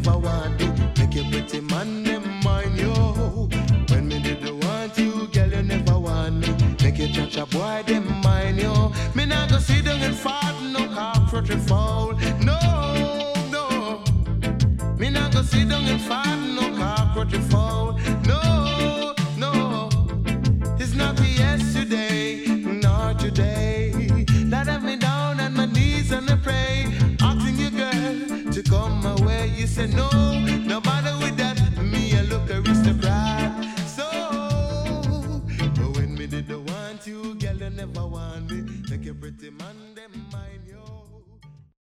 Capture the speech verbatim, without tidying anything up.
never want to. Make your pretty man them mind you. When me didn't want you, girl, you never want me. Make your cha-cha boy them mind you. Me not go sit down and fart no cockroach and foul. No, no. Me not go sit down and fart no cockroach and foul. No, no. It's not yesterday, not today. That have me down on my knees and I pray, asking you, girl, to come my way. You say no.